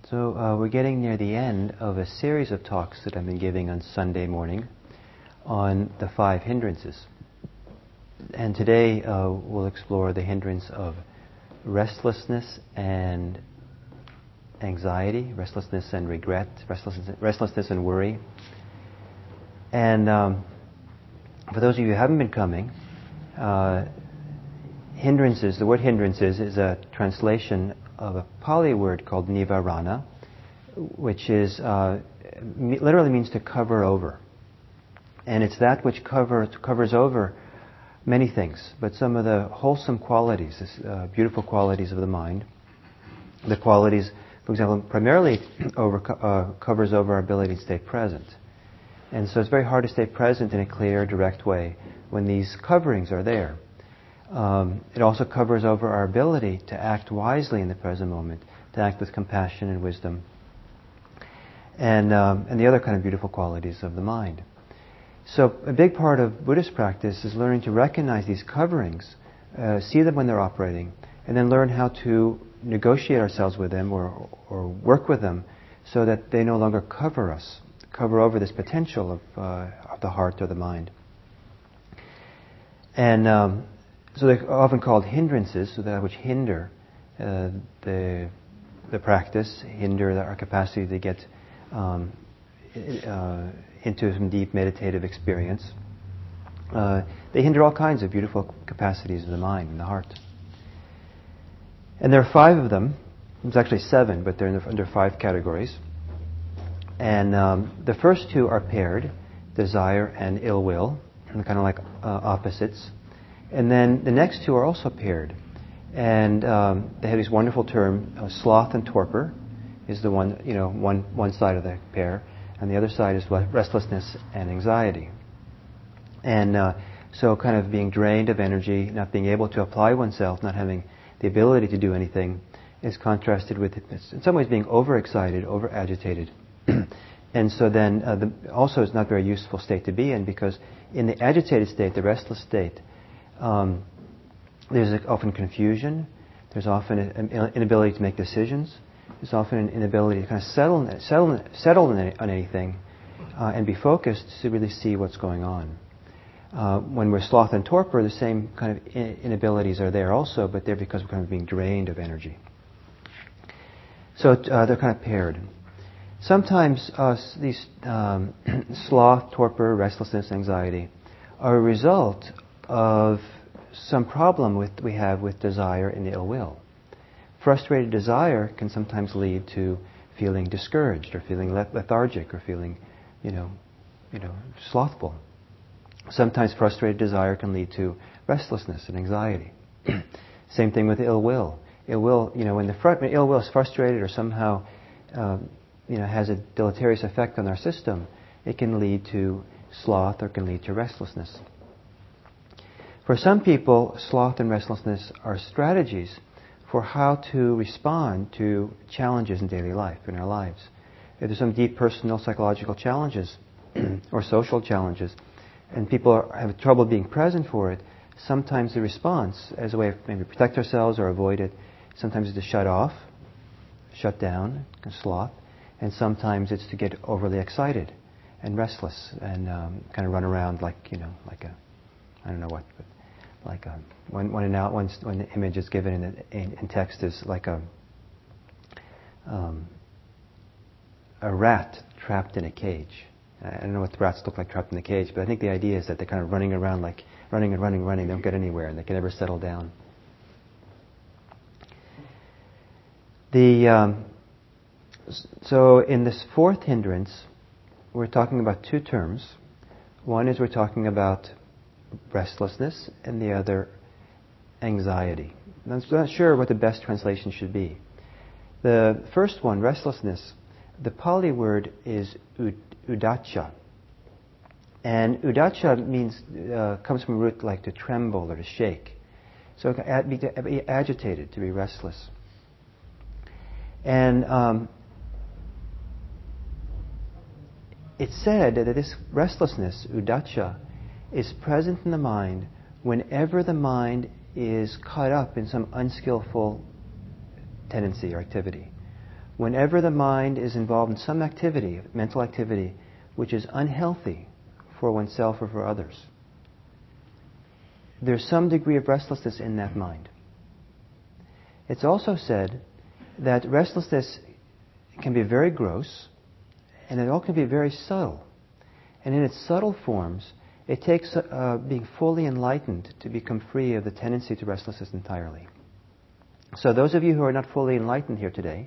We're getting near the end of a series of talks that I've been giving on Sunday morning on the 5 hindrances. And today we'll explore the hindrance of restlessness and anxiety, restlessness and regret, restlessness and worry. And for those of you who haven't been coming, hindrances, the word hindrances is a translation of a Pali word called nivarana, which is literally means to cover over. And it's that which covers over many things, but some of the wholesome qualities, beautiful qualities of the mind. The qualities, for example, primarily covers over our ability to stay present. And so it's very hard to stay present in a clear, direct way when these coverings are there. It also covers over our ability to act wisely in the present moment, to act with compassion and wisdom, and the other kind of beautiful qualities of the mind. So a big part of Buddhist practice is learning to recognize these coverings, see them when they're operating, and then learn how to negotiate ourselves with them or work with them so that they no longer cover over this potential of the heart or the mind. And so they're often called hindrances, so that which hinder the practice, hinder our capacity to get into some deep meditative experience. They hinder all kinds of beautiful capacities of the mind and the heart. And there are 5 of them. There's actually 7, but they're under 5 categories. And the first 2 are paired, desire and ill will, and kind of like opposites. And then the next 2 are also paired. And they have this wonderful term, sloth and torpor is the one, one side of the pair. And the other side is restlessness and anxiety. And so kind of being drained of energy, not being able to apply oneself, not having the ability to do anything, is contrasted with, in some ways, being overexcited, over-agitated. And so then also it's not a very useful state to be in, because in the agitated state, the restless state, there's often confusion, there's often an inability to make decisions, there's often an inability to kind of settle on anything and be focused to really see what's going on. When we're sloth and torpor, the same kind of inabilities are there also, but they're because we're kind of being drained of energy. So they're kind of paired. Sometimes these sloth, torpor, restlessness, anxiety are a result of some problem we have with desire and ill will. Frustrated desire can sometimes lead to feeling discouraged or feeling lethargic or feeling, slothful. Sometimes frustrated desire can lead to restlessness and anxiety. Same thing with ill will. Ill will, when ill will is frustrated or somehow, has a deleterious effect on our system, it can lead to sloth or can lead to restlessness. For some people, sloth and restlessness are strategies for how to respond to challenges in daily life, in our lives. If there's some deep personal psychological challenges or social challenges, and people have trouble being present for it, sometimes the response, as a way of maybe protect ourselves or avoid it, sometimes is to shut off, shut down, sloth, and sometimes it's to get overly excited and restless and kind of run around like a, I don't know what, but like when the image is given in text is like a rat trapped in a cage. I don't know what the rats look like trapped in a cage, but I think the idea is that they're kind of running around like running. They don't get anywhere, and they can never settle down. So in this 4th hindrance, we're talking about 2 terms. One is we're talking about restlessness, and the other anxiety. I'm not sure what the best translation should be. The first one, restlessness, the Pali word is udacha. And udacha means, comes from a root like to tremble or to shake. So to be agitated, to be restless. And it's said that this restlessness, udacha, is present in the mind whenever the mind is caught up in some unskillful tendency or activity. whenever the mind is involved in some activity, mental activity, which is unhealthy for oneself or for others, there's some degree of restlessness in that mind. It's also said that restlessness can be very gross, and it all can be very subtle. And in its subtle forms, it takes being fully enlightened to become free of the tendency to restlessness entirely. So those of you who are not fully enlightened here today,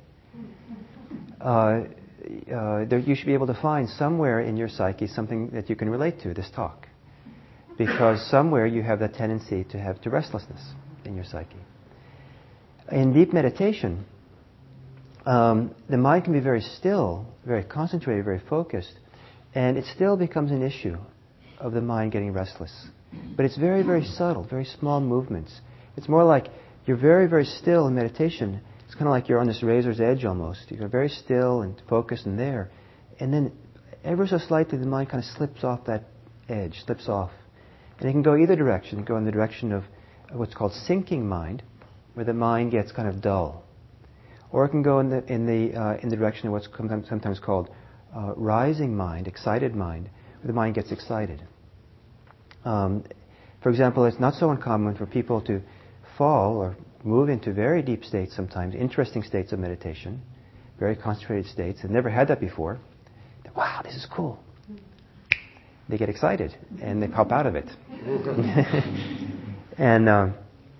you should be able to find somewhere in your psyche something that you can relate to this talk. Because somewhere you have that tendency to restlessness in your psyche. In deep meditation, the mind can be very still, very concentrated, very focused, and it still becomes an issue of the mind getting restless. But it's very, very subtle, very small movements. It's more like you're very, very still in meditation. It's kind of like you're on this razor's edge almost. You're very still and focused and there. And then ever so slightly the mind kind of slips off that edge, slips off. And it can go either direction. It can go in the direction of what's called sinking mind, where the mind gets kind of dull. Or it can go in the direction of what's sometimes called rising mind, excited mind, where the mind gets excited. For example, it's not so uncommon for people to fall or move into very deep states sometimes, interesting states of meditation, very concentrated states. They've never had that before. Wow, this is cool. They get excited and they pop out of it. And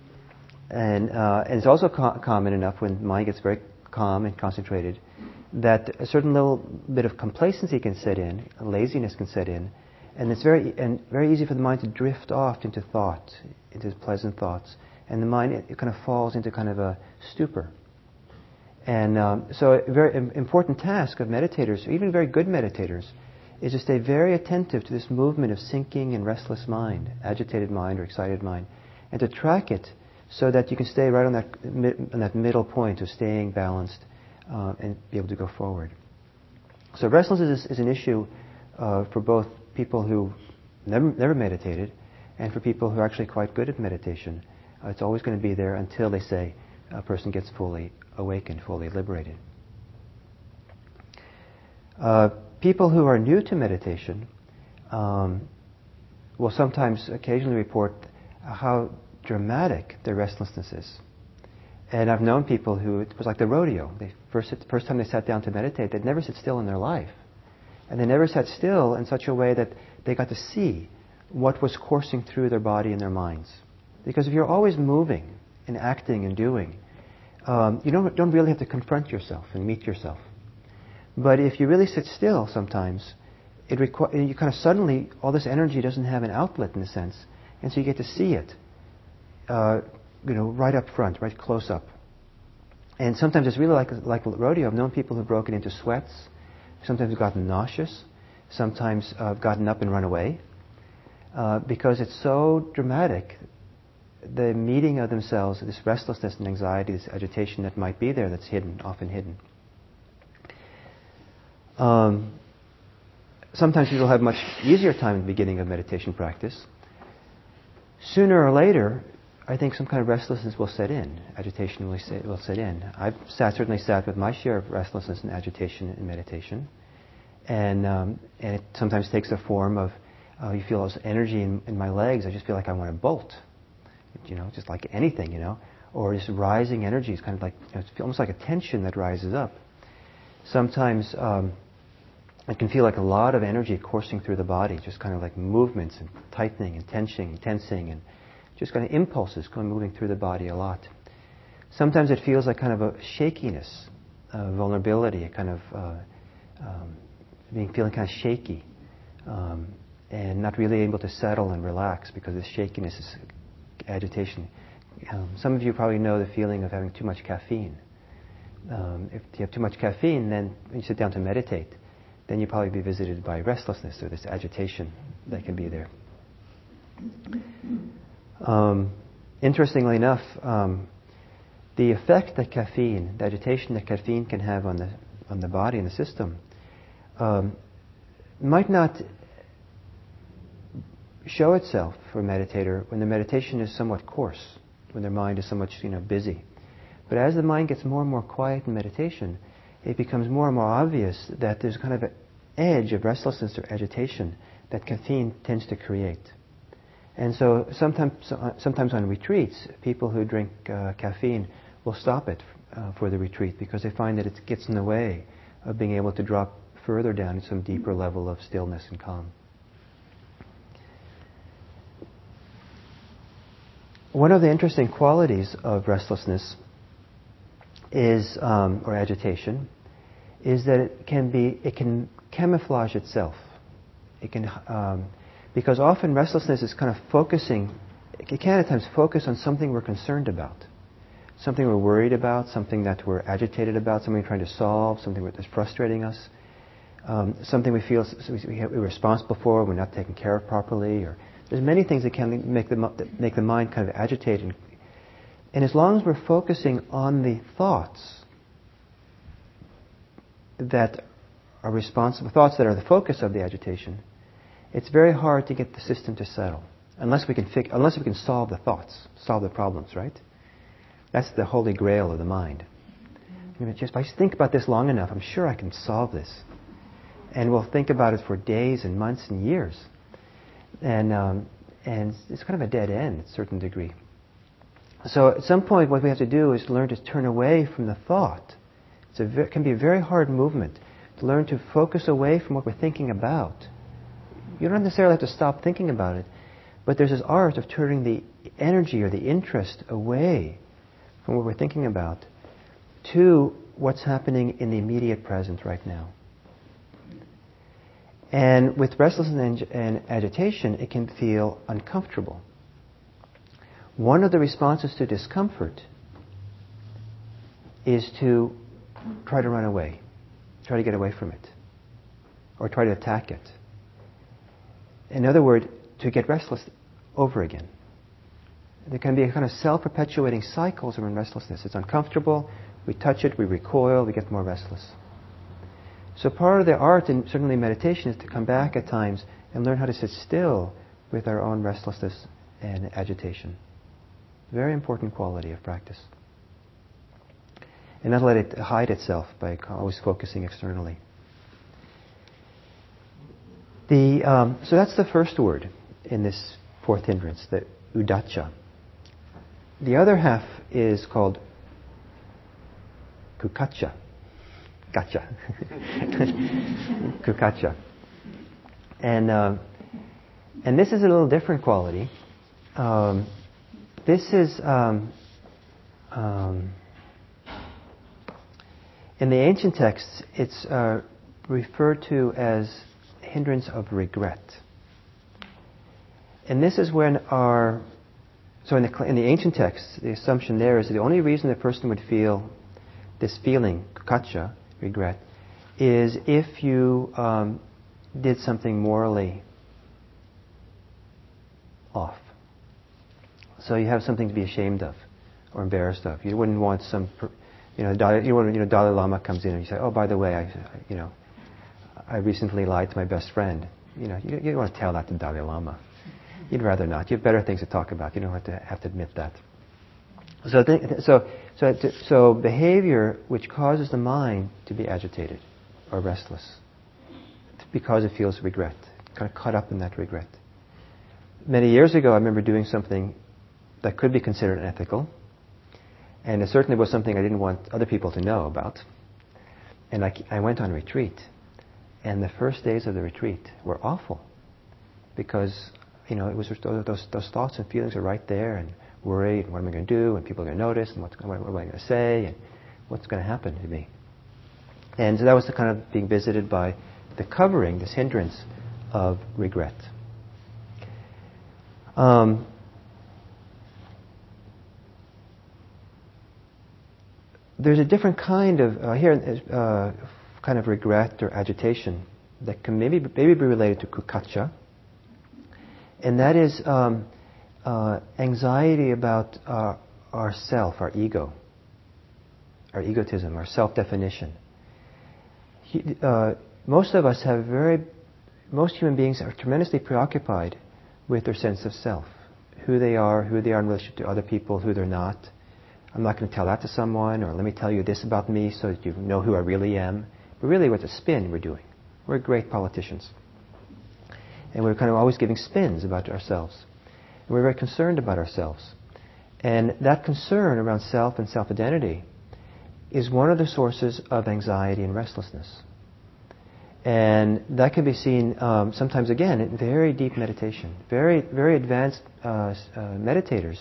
it's also common enough when the mind gets very calm and concentrated that a certain little bit of complacency can set in, laziness can set in, and it's very easy for the mind to drift off into thought, into pleasant thoughts, and the mind it kind of falls into kind of a stupor. And so a very important task of meditators, even very good meditators, is to stay very attentive to this movement of sinking and restless mind, agitated mind or excited mind, and to track it so that you can stay right on that middle point of staying balanced and be able to go forward. So restlessness is an issue for both people who never meditated and for people who are actually quite good at meditation. It's always going to be there until they say a person gets fully awakened, fully liberated. People who are new to meditation will sometimes occasionally report how dramatic their restlessness is. And I've known people who, it was like the rodeo. First time they sat down to meditate, they'd never sit still in their life. And they never sat still in such a way that they got to see what was coursing through their body and their minds. Because if you're always moving and acting and doing, you don't really have to confront yourself and meet yourself. But if you really sit still sometimes, you kind of suddenly, all this energy doesn't have an outlet in a sense, and so you get to see it, right up front, right close up. And sometimes it's really like rodeo. I've known people who've broken into sweats, sometimes have gotten nauseous, sometimes have gotten up and run away, because it's so dramatic, the meeting of themselves, this restlessness and anxiety, this agitation that might be there that's hidden, often hidden. Sometimes people have much easier time at the beginning of meditation practice. Sooner or later, I think some kind of restlessness will set in. Agitation will set in. I've certainly sat with my share of restlessness and agitation in meditation. And it sometimes takes the form of, you feel this energy in my legs. I just feel like I want to bolt. Just like anything, Or this rising energy is kind of like, it's almost like a tension that rises up. Sometimes it can feel like a lot of energy coursing through the body, just kind of like movements and tightening and tensing and just kind of impulses moving through the body a lot. Sometimes it feels like kind of a shakiness, vulnerability, a kind of feeling kind of shaky and not really able to settle and relax because this shakiness is agitation. Some of you probably know the feeling of having too much caffeine. If you have too much caffeine, then when you sit down to meditate, then you'll probably be visited by restlessness or this agitation that can be there. Interestingly enough, the effect that caffeine, the agitation that caffeine can have on the body and the system, might not show itself for a meditator when the meditation is somewhat coarse, when their mind is so much busy. But as the mind gets more and more quiet in meditation, it becomes more and more obvious that there's kind of an edge of restlessness or agitation that caffeine tends to create. And so sometimes on retreats, people who drink caffeine will stop it for the retreat because they find that it gets in the way of being able to drop further down to some deeper level of stillness and calm. One of the interesting qualities of restlessness is, or agitation, is that it can camouflage itself. It can, because often restlessness is kind of focusing. It can at times focus on something we're concerned about, something we're worried about, something that we're agitated about, something we're trying to solve, something that's frustrating us, something we feel we're responsible for, we're not taken care of properly, or there's many things that can make the mind kind of agitate. And as long as we're focusing on the thoughts that are responsible, thoughts that are the focus of the agitation, it's very hard to get the system to settle unless we can solve the thoughts, solve the problems, right? That's the holy grail of the mind. If I just think about this long enough, I'm sure I can solve this. And we'll think about it for days and months and years. And it's kind of a dead end at a certain degree. So at some point what we have to do is learn to turn away from the thought. It can be a very hard movement to learn to focus away from what we're thinking about. You don't necessarily have to stop thinking about it, but there's this art of turning the energy or the interest away from what we're thinking about to what's happening in the immediate present right now. And with restlessness and agitation, it can feel uncomfortable. One of the responses to discomfort is to try to run away, try to get away from it, or try to attack it. In other words, to get restless over again. There can be a kind of self-perpetuating cycles around restlessness. It's uncomfortable, we touch it, we recoil, we get more restless. So part of the art, and certainly meditation, is to come back at times and learn how to sit still with our own restlessness and agitation. Very important quality of practice. And not let it hide itself by always focusing externally. So that's the first word in this fourth hindrance, the uddhacca. The other half is called kukkacca. Gotcha. Kukkacca. And this is a little different quality. This is in the ancient texts, it's referred to as hindrance of regret. And this is when in the ancient texts, the assumption there is that the only reason a person would feel this feeling, kukkacca, regret, is if you did something morally off. So you have something to be ashamed of or embarrassed of. You wouldn't want Dalai Lama comes in and you say, "Oh, by the way, I recently lied to my best friend." You don't want to tell that to Dalai Lama. You'd rather not. You have better things to talk about. You don't have to admit that. So behavior which causes the mind to be agitated or restless because it feels regret, kind of caught up in that regret. Many years ago, I remember doing something that could be considered unethical, and it certainly was something I didn't want other people to know about. And I went on retreat, and the first days of the retreat were awful because it was just those thoughts and feelings are right there, and worried, what am I going to do, and people are going to notice, and what am I going to say, and what's going to happen to me. And so that was the kind of being visited by the covering, this hindrance of regret. There's a different kind of kind of regret or agitation that can maybe be related to kukkacca, and that is anxiety about our self, our ego, our egotism, our self-definition. Most human beings are tremendously preoccupied with their sense of self, who they are in relation to other people, who they're not, I'm not going to tell that to someone, or let me tell you this about me so that you know who I really am. But really, what's a spin we're doing? We're great politicians. And we're kind of always giving spins about ourselves. And we're very concerned about ourselves. And that concern around self and self-identity is one of the sources of anxiety and restlessness. And that can be seen sometimes, again, in very deep meditation. Very, very advanced meditators.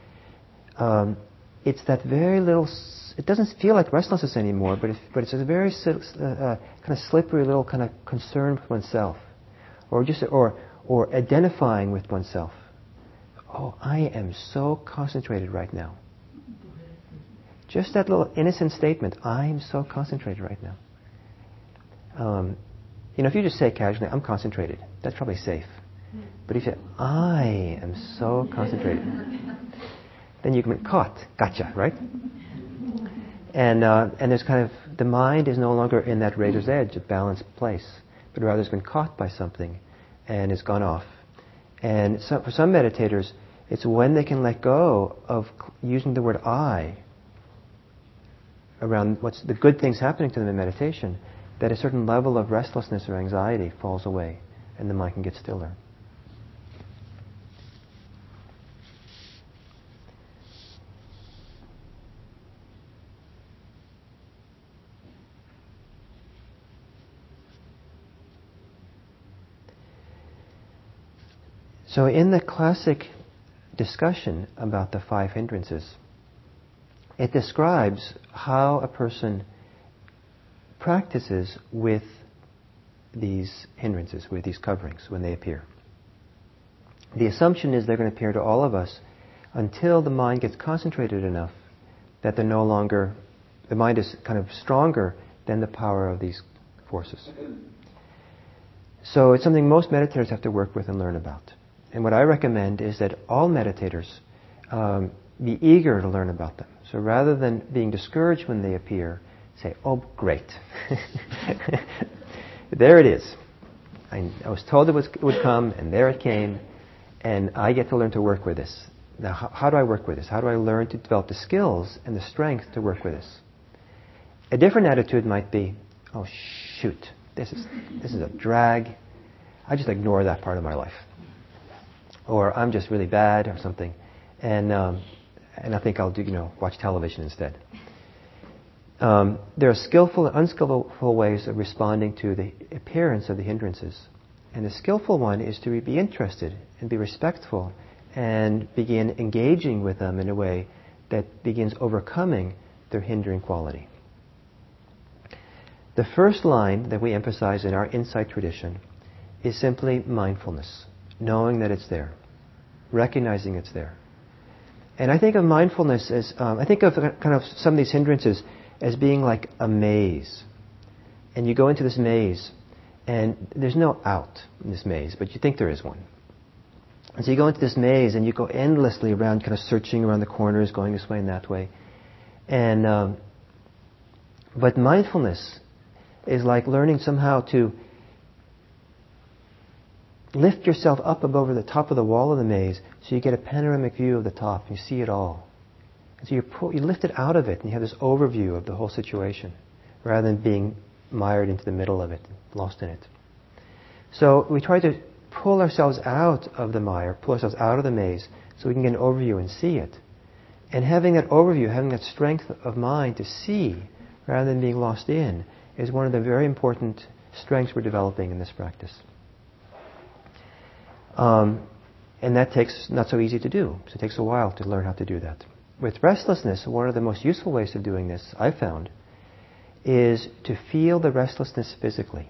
It's that very little... It doesn't feel like restlessness anymore, but it's a very kind of slippery little kind of concern with oneself. Or identifying with oneself. Oh, I am so concentrated right now. Just that little innocent statement, I am so concentrated right now. If you just say casually, I'm concentrated, that's probably safe. But if you say, I am so concentrated, then you can be caught. Gotcha, right? And there's kind of, the mind is no longer in that razor's edge, a balanced place, but rather has been caught by something and has gone off. And so, for some meditators, it's when they can let go of using the word I around what's the good things happening to them in meditation, that a certain level of restlessness or anxiety falls away and the mind can get stiller. So in the classic discussion about the 5 hindrances, it describes how a person practices with these hindrances, with these coverings when they appear. The assumption is they're going to appear to all of us until the mind gets concentrated enough that they're no longer, the mind is kind of stronger than the power of these forces. So it's something most meditators have to work with and learn about. And what I recommend is that all meditators be eager to learn about them. So rather than being discouraged when they appear, say, oh, great. There it is. I was told it would come, and there it came, and I get to learn to work with this. Now, how do I work with this? How do I learn to develop the skills and the strength to work with this? A different attitude might be, oh, shoot, this is a drag. I just ignore that part of my life. Or I'm just really bad or something. And I think I'll watch television instead. There are skillful and unskillful ways of responding to the appearance of the hindrances. And the skillful one is to be interested and be respectful and begin engaging with them in a way that begins overcoming their hindering quality. The first line that we emphasize in our insight tradition is simply mindfulness, knowing that it's there, recognizing it's there. And I think of mindfulness as, I think of kind of some of these hindrances as being like a maze. And you go into this maze, and there's no out in this maze, but you think there is one. And so you go into this maze, and you go endlessly around, kind of searching around the corners, going this way and that way. And but mindfulness is like learning somehow to lift yourself up above the top of the wall of the maze so you get a panoramic view of the top and you see it all. And so you lift it out of it and you have this overview of the whole situation rather than being mired into the middle of it, lost in it. So we try to pull ourselves out of the mire, pull ourselves out of the maze so we can get an overview and see it. And having that overview, having that strength of mind to see rather than being lost in is one of the very important strengths we're developing in this practice. And that takes not so easy to do. So it takes a while to learn how to do that. With restlessness, one of the most useful ways of doing this, I've found, is to feel the restlessness physically.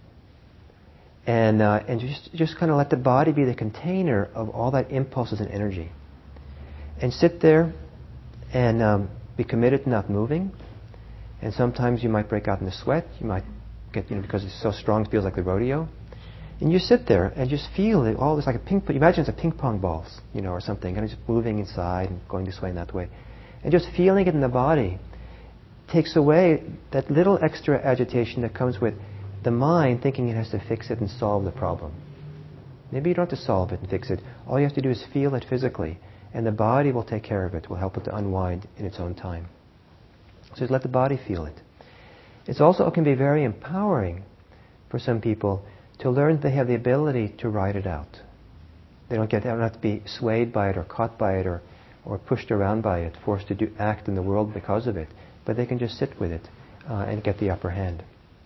And just kind of let the body be the container of all that impulses and energy. And sit there and be committed to not moving. And sometimes you might break out in a sweat. You might get, because it's so strong, it feels like the rodeo. And you sit there and just feel it, all this like a ping pong. Imagine it's a ping pong balls, or something, and it's just moving inside and going this way and that way. And just feeling it in the body takes away that little extra agitation that comes with the mind thinking it has to fix it and solve the problem. Maybe you don't have to solve it and fix it. All you have to do is feel it physically. and the body will take care of it, will help it to unwind in its own time. So just let the body feel it. It can be very empowering for some people to learn that they have the ability to ride it out. They don't have to be swayed by it or caught by it or pushed around by it, forced to act in the world because of it, but they can just sit with it and get the upper hand.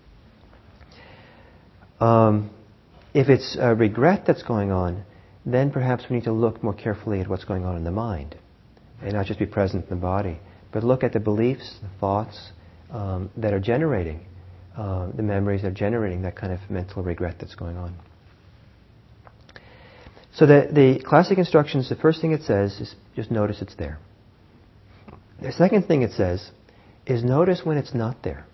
If it's a regret that's going on, then perhaps we need to look more carefully at what's going on in the mind and not just be present in the body, but look at the beliefs, the thoughts that are generating, the memories that are generating that kind of mental regret that's going on. So the classic instructions, the first thing it says is just notice it's there. The second thing it says is notice when it's not there.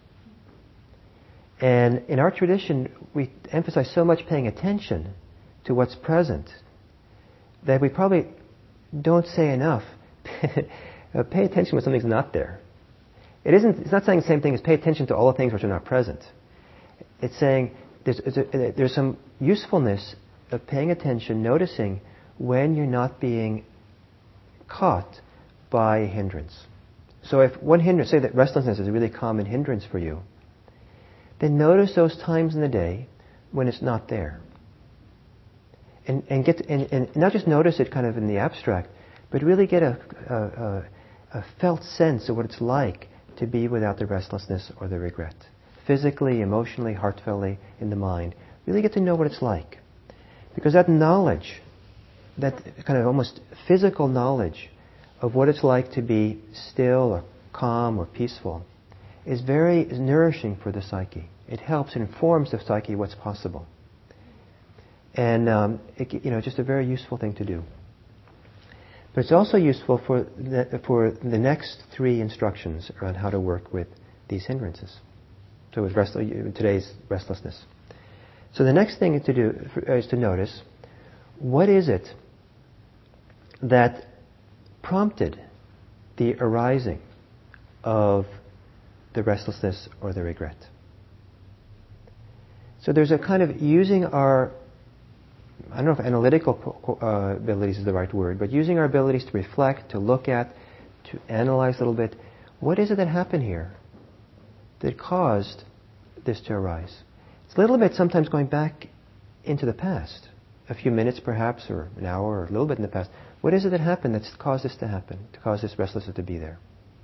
And in our tradition, we emphasize so much paying attention to what's present that we probably don't say enough. Pay attention when something's not there. It's not saying the same thing as pay attention to all the things which are not present. It's saying there's some usefulness of paying attention, noticing when you're not being caught by a hindrance. So if one hindrance, say that restlessness is a really common hindrance for you, then notice those times in the day when it's not there. And not just notice it kind of in the abstract, but really get a felt sense of what it's like to be without the restlessness or the regret. Physically, emotionally, heartfeltly, in the mind. Really get to know what it's like. Because that knowledge, that kind of almost physical knowledge of what it's like to be still or calm or peaceful is very nourishing for the psyche. It helps and informs the psyche what's possible. And just a very useful thing to do. But it's also useful for the next 3 instructions around how to work with these hindrances. So with today's restlessness. So the next thing to do is to notice, what is it that prompted the arising of the restlessness or the regret? So there's a kind of using our, I don't know if analytical abilities is the right word, but using our abilities to reflect, to look at, to analyze a little bit. What is it that happened here that caused this to arise? It's a little bit sometimes going back into the past, a few minutes perhaps, or an hour, or a little bit in the past. What is it that happened that's caused this to happen, to cause this restlessness to be there?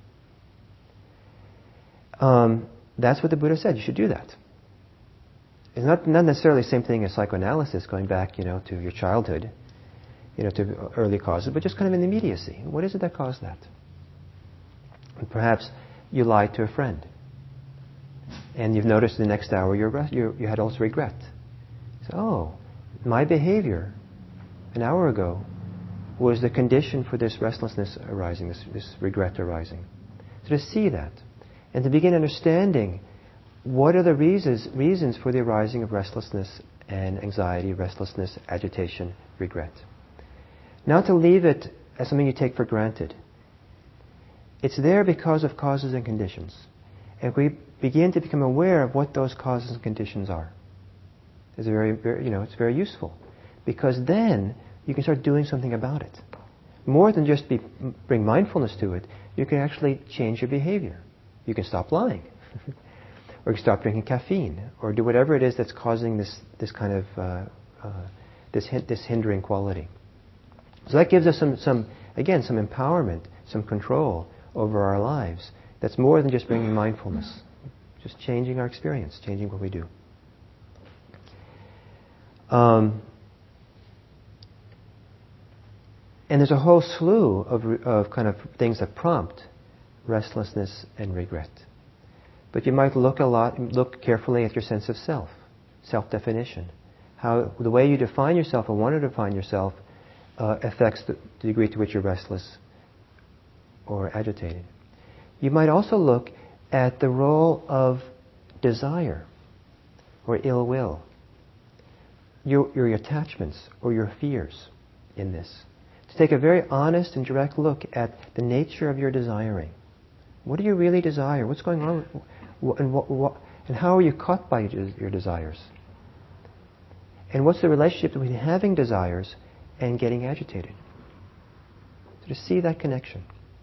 That's what the Buddha said. You should do that. It's not necessarily the same thing as psychoanalysis, going back, to your childhood, to early causes, but just kind of an immediacy. What is it that caused that? And perhaps you lied to a friend, and you've noticed the next hour you had also regret. So, my behavior an hour ago was the condition for this restlessness arising, this regret arising. So to see that, and to begin understanding what are the reasons for the arising of restlessness and anxiety, restlessness, agitation, regret. Not to leave it as something you take for granted. It's there because of causes and conditions. And we begin to become aware of what those causes and conditions are. It's it's very useful. Because then you can start doing something about it. More than just bring mindfulness to it, you can actually change your behavior. You can stop lying. Or you can stop drinking caffeine, or do whatever it is that's causing this kind of this hindering quality. So that gives us some empowerment, some control over our lives. That's more than just bringing mindfulness, just changing our experience, changing what we do. And there's a whole slew of kind of things that prompt restlessness and regret. But you might look carefully at your sense of self, self-definition. How the way you define yourself or want to define yourself affects the degree to which you're restless or agitated. You might also look at the role of desire or ill will, your attachments or your fears in this. To take a very honest and direct look at the nature of your desiring. What do you really desire? What's going on? And how are you caught by your desires? And what's the relationship between having desires and getting agitated? So to see that connection.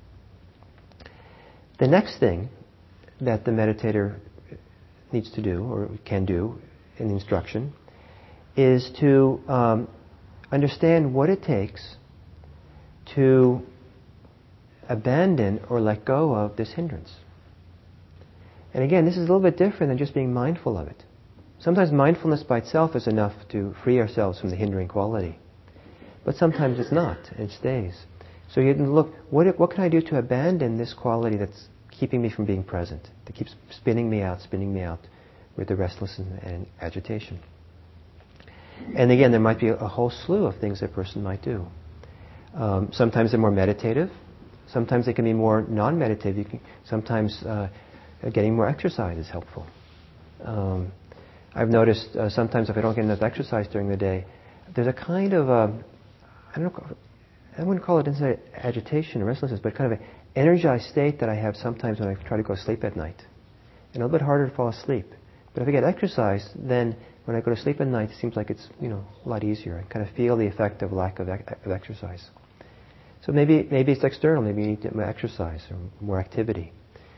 The next thing that the meditator needs to do, or can do in the instruction, is to understand what it takes to abandon or let go of this hindrance. And again, this is a little bit different than just being mindful of it. Sometimes mindfulness by itself is enough to free ourselves from the hindering quality. But sometimes it's not, and it stays. So you can look, what can I do to abandon this quality that's keeping me from being present, that keeps spinning me out with the restlessness and agitation. And again, there might be a whole slew of things a person might do. Sometimes they're more meditative. Sometimes they can be more non-meditative. Sometimes getting more exercise is helpful. I've noticed sometimes if I don't get enough exercise during the day, there's a kind of, I wouldn't call it inside agitation or restlessness, but kind of an energized state that I have sometimes when I try to go to sleep at night. And a little bit harder to fall asleep. But if I get exercise, then when I go to sleep at night, it seems like it's a lot easier. I kind of feel the effect of lack of exercise. So maybe it's external. Maybe you need more exercise or more activity.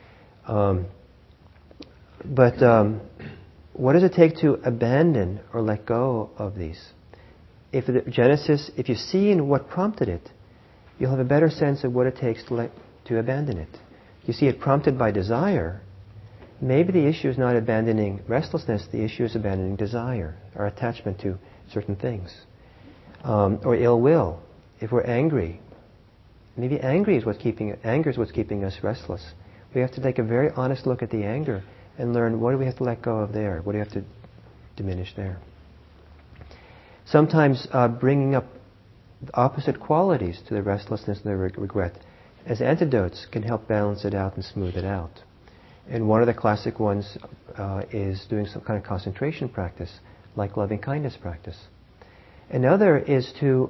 But what does it take to abandon or let go of these? If you see in what prompted it, you'll have a better sense of what it takes to abandon it. You see it prompted by desire. Maybe the issue is not abandoning restlessness. The issue is abandoning desire, our attachment to certain things, or ill will. If we're angry, maybe anger is what's keeping us restless. We have to take a very honest look at the anger and learn what do we have to let go of there, what do we have to diminish there. Sometimes bringing up opposite qualities to the restlessness and the regret as antidotes can help balance it out and smooth it out. And one of the classic ones is doing some kind of concentration practice, like loving kindness practice. Another is to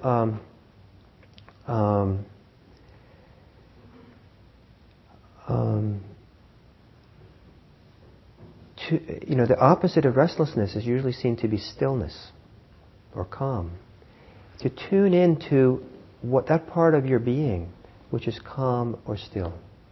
the opposite of restlessness is usually seen to be stillness or calm. To tune into that part of your being which is calm or still.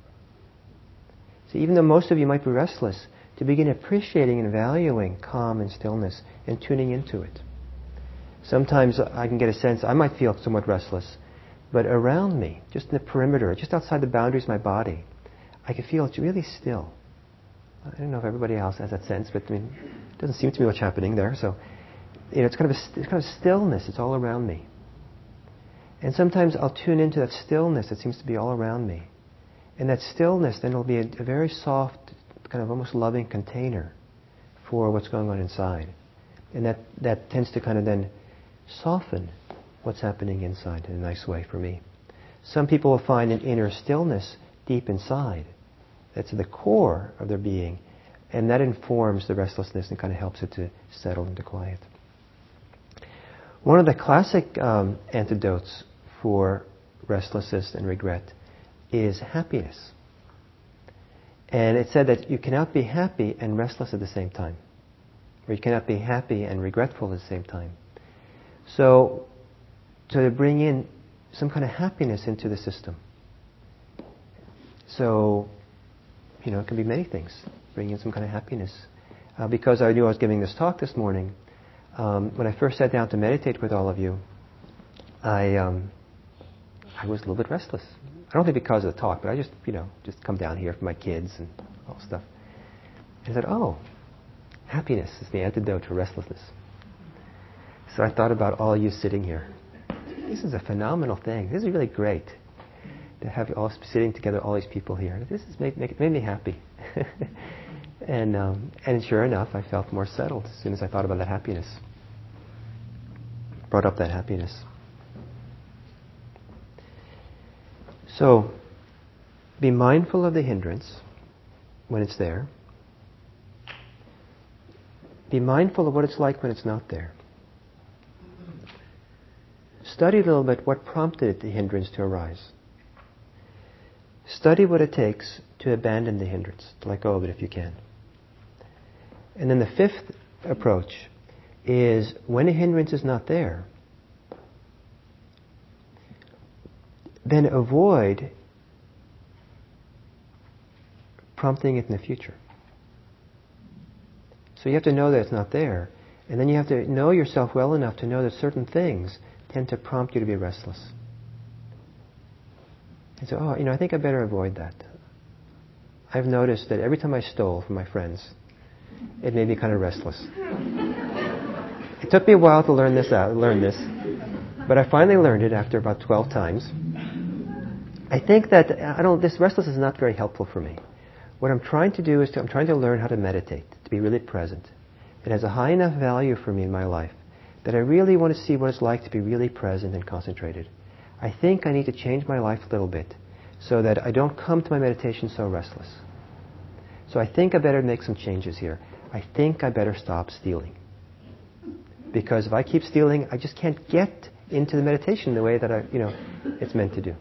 So even though most of you might be restless, to begin appreciating and valuing calm and stillness and tuning into it. Sometimes I can get a sense, I might feel somewhat restless, but around me, just in the perimeter, just outside the boundaries of my body, I can feel it's really still. I don't know if everybody else has that sense, but it doesn't seem to be much happening there. So, it's kind of stillness. It's all around me. And sometimes I'll tune into that stillness that seems to be all around me. And that stillness then will be a very soft, kind of almost loving container for what's going on inside. And that tends to kind of then soften what's happening inside in a nice way for me. Some people will find an inner stillness deep inside. That's at the core of their being. And that informs the restlessness and kind of helps it to settle into quiet. One of the classic antidotes for restlessness and regret is happiness. And it's said that you cannot be happy and restless at the same time. Or you cannot be happy and regretful at the same time. So, to bring in some kind of happiness into the system. So, it can be many things. Bring in some kind of happiness. Because I knew I was giving this talk this morning, when I first sat down to meditate with all of you, I was a little bit restless. I don't think because of the talk, but I just come down here for my kids and all stuff. And I said, happiness is the antidote to restlessness. So I thought about all you sitting here. This is a phenomenal thing. This is really great to have you all sitting together, all these people here. This has made me happy. And sure enough, I felt more settled as soon as I thought about that happiness. Brought up that happiness. So, be mindful of the hindrance when it's there. Be mindful of what it's like when it's not there. Study a little bit what prompted the hindrance to arise. Study what it takes to abandon the hindrance, to let go of it if you can. And then the fifth approach is when a hindrance is not there, then avoid prompting it in the future. So you have to know that it's not there. And then you have to know yourself well enough to know that certain things tend to prompt you to be restless. And so, I think I better avoid that. I've noticed that every time I stole from my friends, it made me kind of restless. It took me a while to learn this, but I finally learned it after about 12 times. I think that this restlessness is not very helpful for me. What I'm trying to do is I'm trying to learn how to meditate, to be really present. It has a high enough value for me in my life that I really want to see what it's like to be really present and concentrated. I think I need to change my life a little bit so that I don't come to my meditation so restless. So I think I better make some changes here. I think I better stop stealing. Because if I keep stealing, I just can't get into the meditation the way that it's meant to do.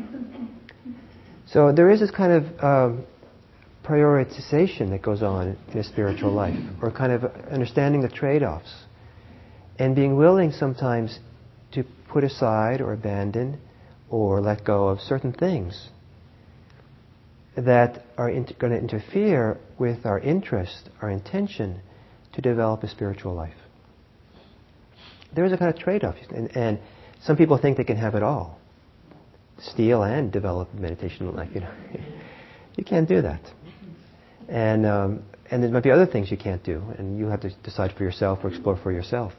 So there is this kind of prioritization that goes on in a spiritual life, or kind of understanding the trade-offs, and being willing sometimes to put aside or abandon or let go of certain things that are going to interfere with our interest, our intention to develop a spiritual life. There is a kind of trade-off, and some people think they can have it all. Steal and develop a meditation life, You can't do that. And there might be other things you can't do, and you have to decide for yourself or explore for yourself.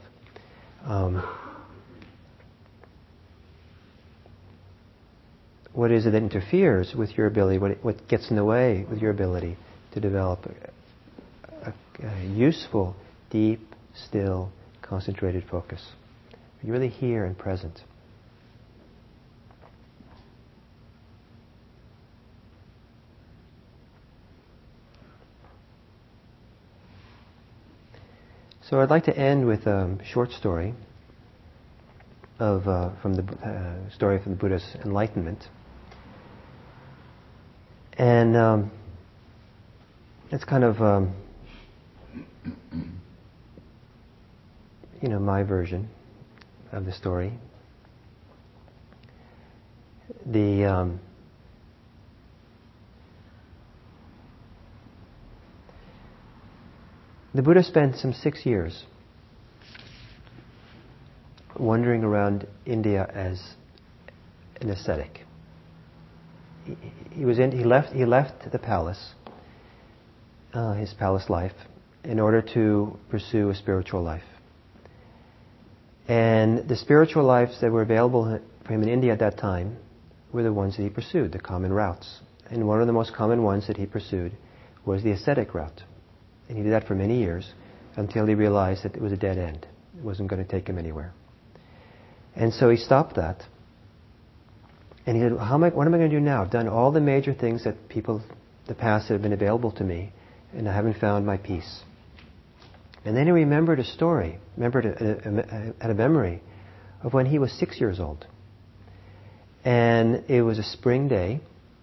What is it that interferes with your ability? What gets in the way with your ability to develop a useful, deep, still, concentrated focus? You're really here and present. So I'd like to end with a short story from the story from the Buddha's enlightenment, and it's kind of my version of the story. The Buddha spent some 6 years wandering around India as an ascetic. He left the palace, his palace life, in order to pursue a spiritual life. And the spiritual lives that were available for him in India at that time were the ones that he pursued, the common routes. And one of the most common ones that he pursued was the ascetic route. And he did that for many years until he realized that it was a dead end. It wasn't going to take him anywhere. And so he stopped that. And he said, what am I going to do now? I've done all the major things that people, the past, that have been available to me, and I haven't found my peace. And then he remembered a story, had a memory of when he was 6 years old. And it was a spring day,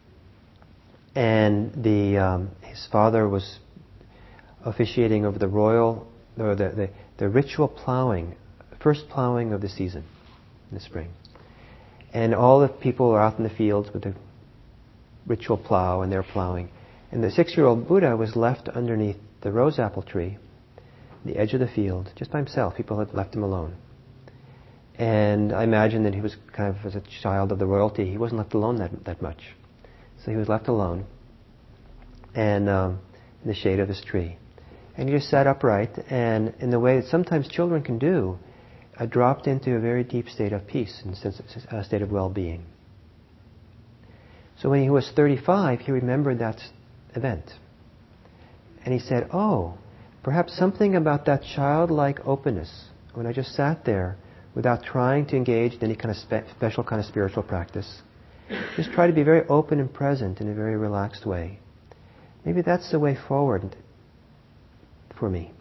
and his father was officiating over the ritual plowing, first plowing of the season in the spring. And all the people are out in the fields with the ritual plow, and they're plowing. And the 6-year-old Buddha was left underneath the rose apple tree, the edge of the field, just by himself. People had left him alone. And I imagine that he was kind of, as a child of the royalty, he wasn't left alone that much. So he was left alone, and in the shade of this tree. And he just sat upright, and in the way that sometimes children can do, dropped into a very deep state of peace and a state of well-being. So when he was 35, he remembered that event. And he said, perhaps something about that childlike openness, when I just sat there without trying to engage in any kind of special kind of spiritual practice, just try to be very open and present in a very relaxed way. Maybe that's the way forward for me.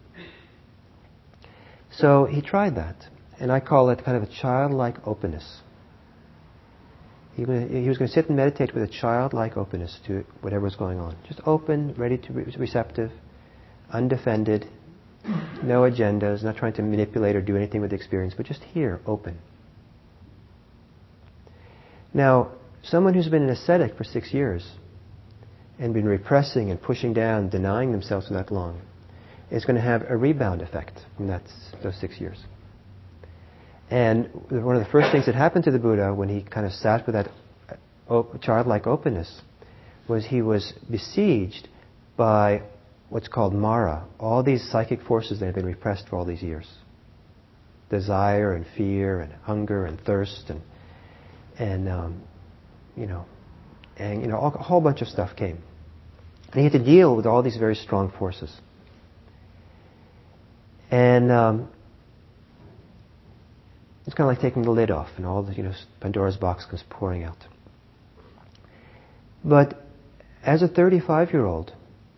So he tried that, and I call it kind of a childlike openness. He was going to sit and meditate with a childlike openness to whatever was going on. Just open, ready to be receptive, undefended, no agendas, not trying to manipulate or do anything with the experience, but just here, open. Now, Someone who's been an ascetic for 6 years and been repressing and pushing down, denying themselves for that long, is going to have a rebound effect from those 6 years. And one of the first things that happened to the Buddha when he kind of sat with that childlike openness was he was besieged by what's called Mara, all these psychic forces that had been repressed for all these years. Desire and fear and hunger and thirst and a whole bunch of stuff came. And he had to deal with all these very strong forces. And it's kind of like taking the lid off and all the, Pandora's box comes pouring out. But as a 35-year-old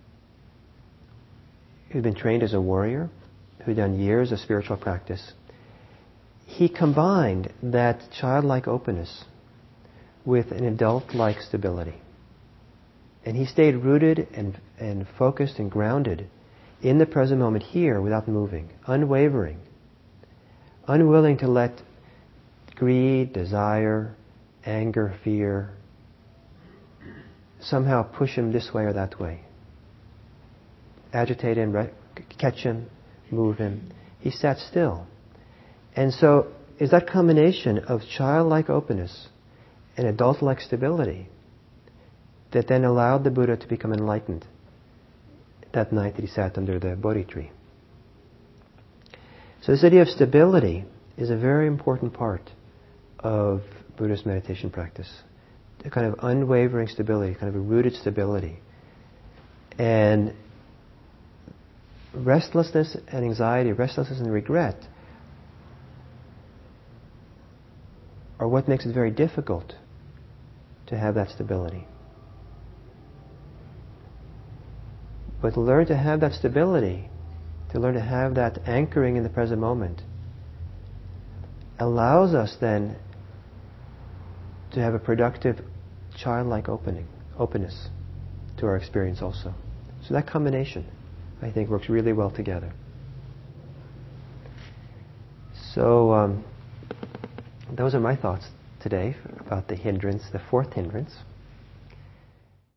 who'd been trained as a warrior, who'd done years of spiritual practice, he combined that childlike openness with an adult-like stability. And he stayed rooted and focused and grounded in the present moment here without moving, unwavering, unwilling to let greed, desire, anger, fear somehow push him this way or that way. Agitate him, catch him, move him. He sat still. And so is that combination of childlike openness and adult-like stability that then allowed the Buddha to become enlightened that night that he sat under the Bodhi tree. So this idea of stability is a very important part of Buddhist meditation practice. A kind of unwavering stability, kind of a rooted stability. And restlessness and anxiety, restlessness and regret are what makes it very difficult to have that stability. But to learn to have that stability, to learn to have that anchoring in the present moment, allows us then to have a productive childlike openness to our experience also. So that combination, I think, works really well together. So those are my thoughts today about the hindrance, the fourth hindrance.